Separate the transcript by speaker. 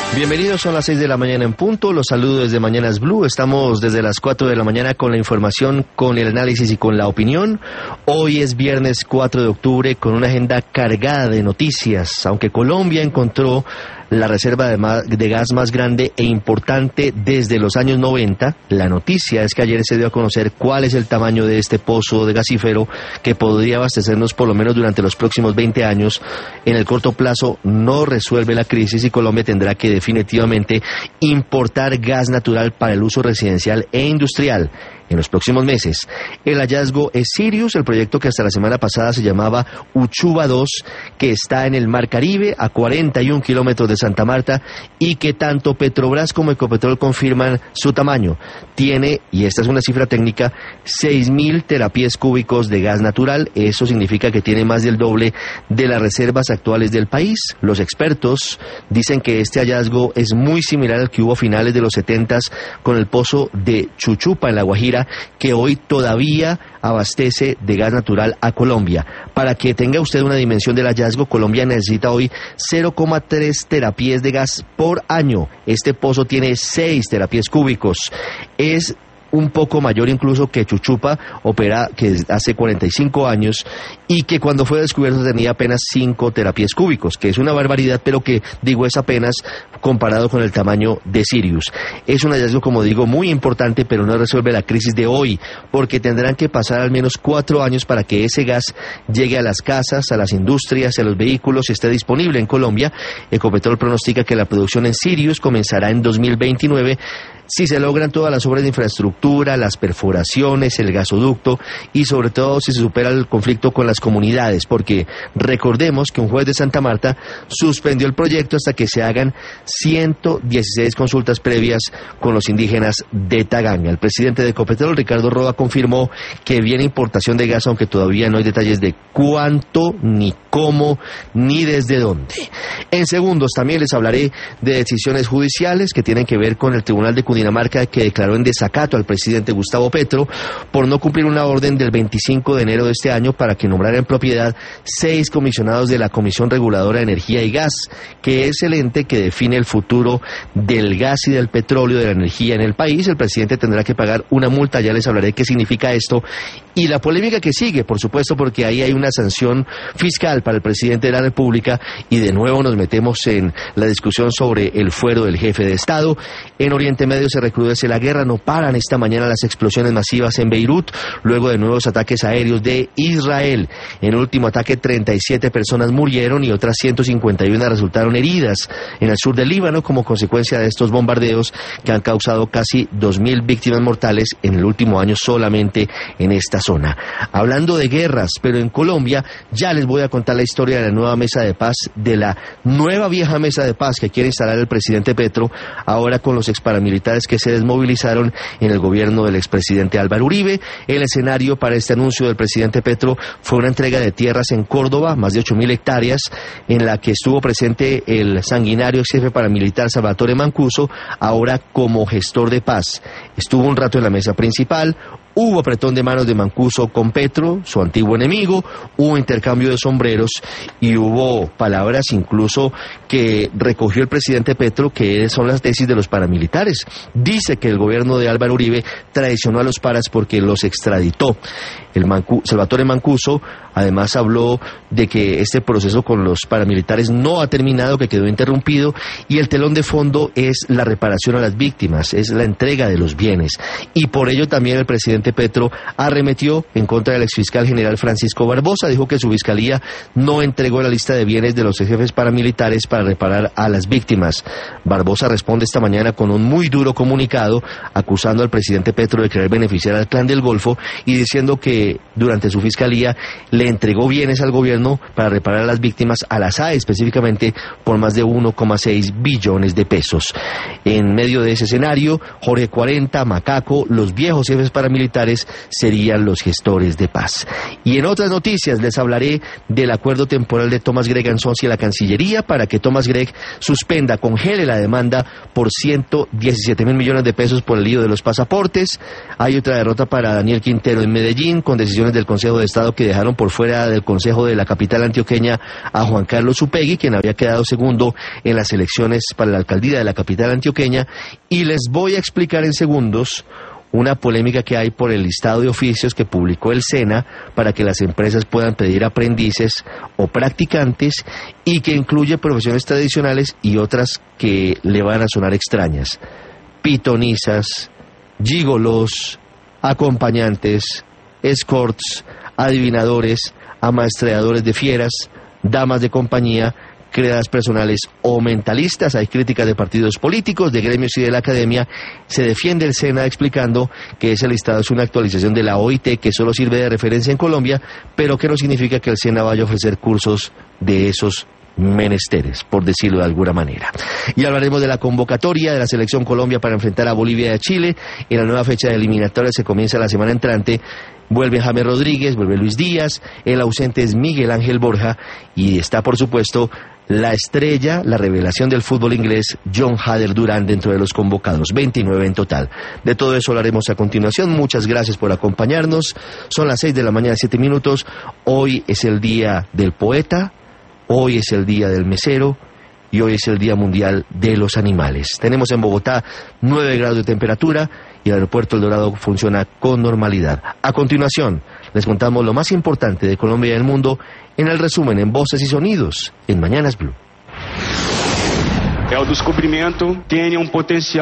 Speaker 1: Bienvenidos, son las 6 de la mañana en punto, los saludo desde Mañanas Blue, estamos desde las 4 de la mañana con la información, con el análisis y con la opinión. Hoy es viernes 4 de octubre con una agenda cargada de noticias, aunque Colombia encontró la reserva de gas más grande e importante desde los años 90, la noticia es que ayer se dio a conocer cuál es el tamaño de este pozo de gasífero que podría abastecernos por lo menos durante los próximos 20 años. En el corto plazo no resuelve la crisis y Colombia tendrá que definitivamente importar gas natural para el uso residencial e industrial en los próximos meses. El hallazgo es Sirius, el proyecto que hasta la semana pasada se llamaba Uchuva 2, que está en el Mar Caribe, a 41 kilómetros de Santa Marta, y que tanto Petrobras como Ecopetrol confirman su tamaño. Tiene, y esta es una cifra técnica, 6.000 terapiés cúbicos de gas natural. Eso significa que tiene más del doble de las reservas actuales del país. Los expertos dicen que este hallazgo es muy similar al que hubo a finales de los 70s con el pozo de Chuchupa en La Guajira, que hoy todavía abastece de gas natural a Colombia. Para que tenga usted una dimensión del hallazgo, Colombia necesita hoy 0,3 terapiés de gas por año. Este pozo tiene 6 terapiés cúbicos. Es un poco mayor incluso que Chuchupa, que hace 45 años, y que cuando fue descubierto tenía apenas 5 terapiés cúbicos, que es una barbaridad, pero que, digo, es apenas comparado con el tamaño de Sirius. Es un hallazgo, como digo, muy importante, pero no resuelve la crisis de hoy, porque tendrán que pasar al menos 4 años para que ese gas llegue a las casas, a las industrias, a los vehículos y esté disponible en Colombia. Ecopetrol pronostica que la producción en Sirius comenzará en 2029, si se logran todas las obras de infraestructura, las perforaciones, el gasoducto y sobre todo si se supera el conflicto con las comunidades, porque recordemos que un juez de Santa Marta suspendió el proyecto hasta que se hagan 116 consultas previas con los indígenas de Taganga. El presidente de Ecopetrol, Ricardo Roa, confirmó que viene importación de gas, aunque todavía no hay detalles de cuánto, ni cómo, ni desde dónde. En segundos también les hablaré de decisiones judiciales que tienen que ver con el Tribunal de Cundinamarca, que declaró en desacato al presidente Gustavo Petro por no cumplir una orden del 25 de enero de este año para que nombrara en propiedad 6 comisionados de la Comisión Reguladora de Energía y Gas, que es el ente que define el futuro del gas y del petróleo, de la energía en el país. El presidente tendrá que pagar una multa, ya les hablaré qué significa esto, y la polémica que sigue, por supuesto, porque ahí hay una sanción fiscal para el presidente de la República, y de nuevo nos metemos en la discusión sobre el fuero del jefe de Estado. En Oriente Medio se recrudece la guerra, no paran esta mañana las explosiones masivas en Beirut, luego de nuevos ataques aéreos de Israel. En el último ataque 37 personas murieron y otras 151 resultaron heridas en el sur del Líbano como consecuencia de estos bombardeos que han causado casi 2.000 víctimas mortales en el último año solamente en esta zona. Hablando de guerras, pero en Colombia, ya les voy a contar la historia de la nueva mesa de paz, de la nueva vieja mesa de paz que quiere instalar el presidente Petro, ahora con los exparamilitares que se desmovilizaron en el gobierno del expresidente Álvaro Uribe. El escenario para este anuncio del presidente Petro fue una entrega de tierras en Córdoba, más de 8.000 hectáreas, en la que estuvo presente el sanguinario ex jefe paramilitar Salvatore Mancuso, ahora como gestor de paz. Estuvo un rato en la mesa principal. Hubo apretón de manos de Mancuso con Petro, su antiguo enemigo, hubo intercambio de sombreros y hubo palabras incluso que recogió el presidente Petro, que son las tesis de los paramilitares. Dice que el gobierno de Álvaro Uribe traicionó a los paras porque los extraditó. Salvatore Mancuso además habló de que este proceso con los paramilitares no ha terminado, que quedó interrumpido, y el telón de fondo es la reparación a las víctimas, es la entrega de los bienes. Y por ello también el presidente Petro arremetió en contra del exfiscal general Francisco Barbosa. Dijo que su fiscalía no entregó la lista de bienes de los jefes paramilitares para reparar a las víctimas. Barbosa responde esta mañana con un muy duro comunicado acusando al presidente Petro de querer beneficiar al Clan del Golfo y diciendo que durante su fiscalía le entregó bienes al gobierno para reparar a las víctimas, a las AE específicamente, por más de 1,6 billones de pesos. En medio de ese escenario, Jorge 40, Macaco, los viejos jefes paramilitares militares serían los gestores de paz. Y en otras noticias les hablaré del acuerdo temporal de Thomas Gregg y la Cancillería para que Thomas Gregg congele la demanda por 117.000 millones de pesos por el lío de los pasaportes. Hay otra derrota para Daniel Quintero en Medellín, con decisiones del Consejo de Estado que dejaron por fuera del Consejo de la capital antioqueña a Juan Carlos Upegui, quien había quedado segundo en las elecciones para la alcaldía de la capital antioqueña. Y les voy a explicar en segundos una polémica que hay por el listado de oficios que publicó el SENA para que las empresas puedan pedir aprendices o practicantes y que incluye profesiones tradicionales y otras que le van a sonar extrañas: pitonizas, gigolos, acompañantes, escorts, adivinadores, amaestreadores de fieras, damas de compañía, creadas personales o mentalistas. Hay críticas de partidos políticos, de gremios y de la academia. Se defiende el SENA explicando que ese listado es una actualización de la OIT que solo sirve de referencia en Colombia, pero que no significa que el SENA vaya a ofrecer cursos de esos menesteres, por decirlo de alguna manera. Y hablaremos de la convocatoria de la Selección Colombia para enfrentar a Bolivia y a Chile. En la nueva fecha de eliminatoria se comienza la semana entrante. Vuelve James Rodríguez, vuelve Luis Díaz, el ausente es Miguel Ángel Borja y está, por supuesto, la estrella, la revelación del fútbol inglés, John Hader Durán, dentro de los convocados, 29 en total. De todo eso hablaremos a continuación. Muchas gracias por acompañarnos. Son las 6 de la mañana, 7 minutos. Hoy es el día del poeta, hoy es el día del mesero y hoy es el Día Mundial de los Animales. Tenemos en Bogotá 9 grados de temperatura y el aeropuerto El Dorado funciona con normalidad. A continuación, les contamos lo más importante de Colombia y el mundo en el resumen en Voces y Sonidos en Mañanas Blue.
Speaker 2: El descubrimiento tiene un potencial